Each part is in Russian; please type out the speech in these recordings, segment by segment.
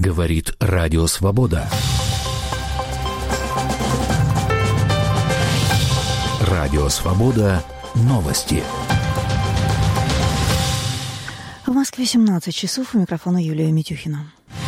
Говорит Радио Свобода. Радио Свобода. Новости. В Москве 17 часов. У микрофона Юлия Митюхина.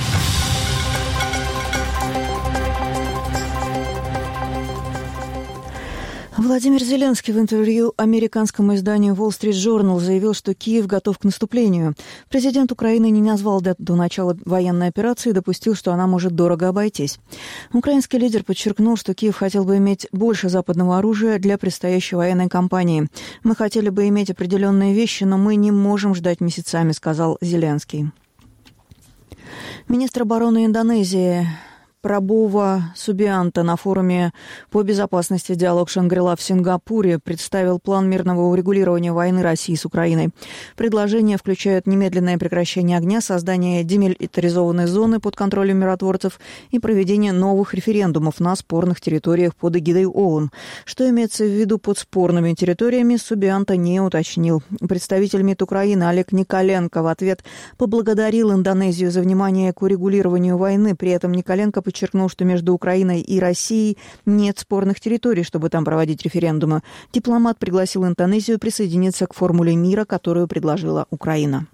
Владимир Зеленский в интервью американскому изданию Wall Street Journal заявил, что Киев готов к наступлению. Президент Украины не назвал дату начала военной операции и допустил, что она может дорого обойтись. Украинский лидер подчеркнул, что Киев хотел бы иметь больше западного оружия для предстоящей военной кампании. «Мы хотели бы иметь определенные вещи, но мы не можем ждать месяцами», — сказал Зеленский. Министр обороны Индонезии Прабова Субианто на форуме по безопасности «Диалог Шангри-Ла» в Сингапуре представил план мирного урегулирования войны России с Украиной. Предложения включают немедленное прекращение огня, создание демилитаризованной зоны под контролем миротворцев и проведение новых референдумов на спорных территориях под эгидой ООН. Что имеется в виду под спорными территориями, Субианто не уточнил. Представитель МИД Украины Олег Николенко в ответ поблагодарил Индонезию за внимание к урегулированию войны. При этом Николенко подчеркнул, что между Украиной и Россией нет спорных территорий, чтобы там проводить референдумы. Дипломат пригласил Индонезию присоединиться к формуле мира, которую предложила Украина.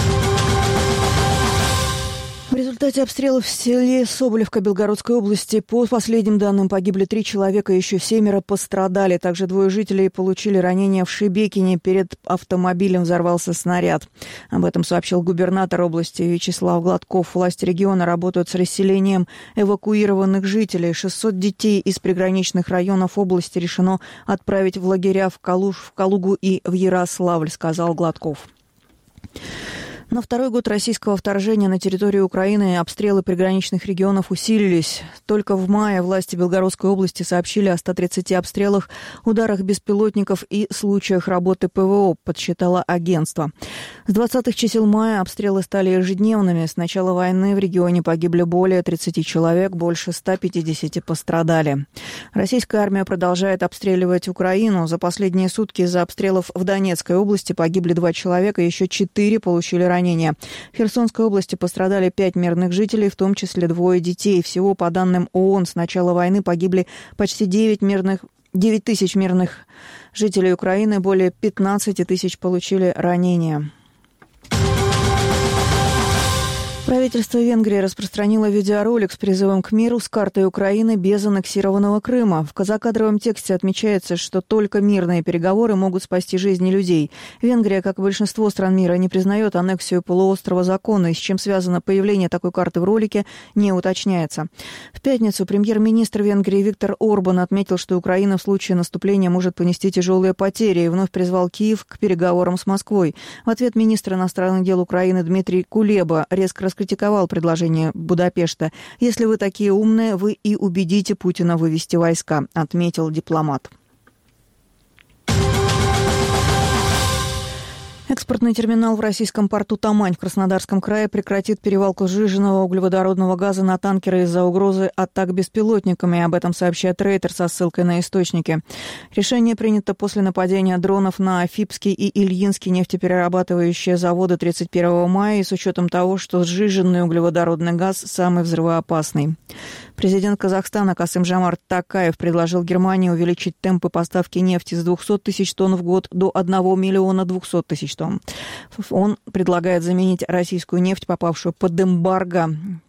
В результате обстрелов в селе Соболевка Белгородской области, по последним данным, погибли 3 человека, еще 7 пострадали. Также 2 жителей получили ранения в Шебекине. Перед автомобилем взорвался снаряд. Об этом сообщил губернатор области Вячеслав Гладков. Власти региона работают с расселением эвакуированных жителей. 600 детей из приграничных районов области решено отправить в лагеря в Калугу и в Ярославль, сказал Гладков. На второй год российского вторжения на территорию Украины обстрелы приграничных регионов усилились. Только в мае власти Белгородской области сообщили о 130 обстрелах, ударах беспилотников и случаях работы ПВО, подсчитало агентство. С 20-х чисел мая обстрелы стали ежедневными. С начала войны в регионе погибли более 30 человек, больше 150 пострадали. Российская армия продолжает обстреливать Украину. За последние сутки из-за обстрелов в Донецкой области погибли 2 человека, еще 4 получили ранения. В Херсонской области пострадали 5 мирных жителей, в том числе 2 детей. Всего, по данным ООН, с начала войны погибли почти 9 тысяч мирных жителей Украины, более 15 тысяч получили ранения. Правительство Венгрии распространило видеоролик с призывом к миру с картой Украины без аннексированного Крыма. В закадровом тексте отмечается, что только мирные переговоры могут спасти жизни людей. Венгрия, как и большинство стран мира, не признает аннексию полуострова законной, с чем связано появление такой карты в ролике, не уточняется. В пятницу премьер-министр Венгрии Виктор Орбан отметил, что Украина в случае наступления может понести тяжелые потери, и вновь призвал Киев к переговорам с Москвой. В ответ министр иностранных дел Украины Дмитрий Кулеба резко раскритиковал предложение Будапешта. «Если вы такие умные, вы и убедите Путина вывести войска», отметил дипломат. Экспортный терминал в российском порту Тамань в Краснодарском крае прекратит перевалку сжиженного углеводородного газа на танкеры из-за угрозы атак беспилотниками. Об этом сообщает Рейтер со ссылкой на источники. Решение принято после нападения дронов на Афипский и Ильинский нефтеперерабатывающие заводы 31 мая и с учетом того, что сжиженный углеводородный газ самый взрывоопасный. Президент Казахстана Касым-Жомарт Токаев предложил Германии увеличить темпы поставки нефти с 200 тысяч тонн в год до 1 миллиона 200 тысяч тонн. Он предлагает заменить российскую нефть, попавшую под эмбарго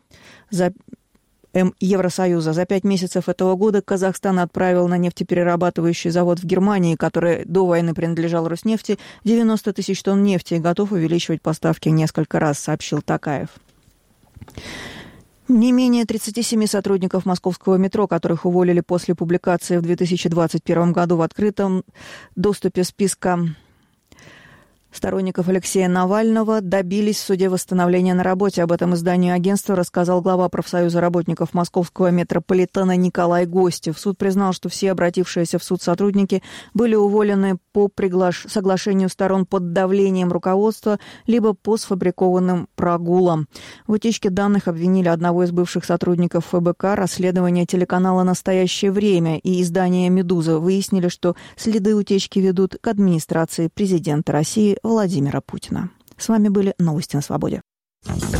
Евросоюза. За 5 месяцев этого года Казахстан отправил на нефтеперерабатывающий завод в Германии, который до войны принадлежал Роснефти, 90 тысяч тонн нефти и готов увеличивать поставки несколько раз, сообщил Токаев. Не менее 37 сотрудников московского метро, которых уволили после публикации в 2021 году в открытом доступе списка сторонников Алексея Навального, добились в суде восстановления на работе. Об этом изданию агентства рассказал глава профсоюза работников московского метрополитена Николай Гостев. Суд признал, что все обратившиеся в суд сотрудники были уволены по соглашению сторон под давлением руководства, либо по сфабрикованным прогулам. В утечке данных обвинили одного из бывших сотрудников ФБК. Расследование телеканала «Настоящее время» и издания «Медуза» выяснили, что следы утечки ведут к администрации президента России Владимира Путина. С вами были новости на Свободе.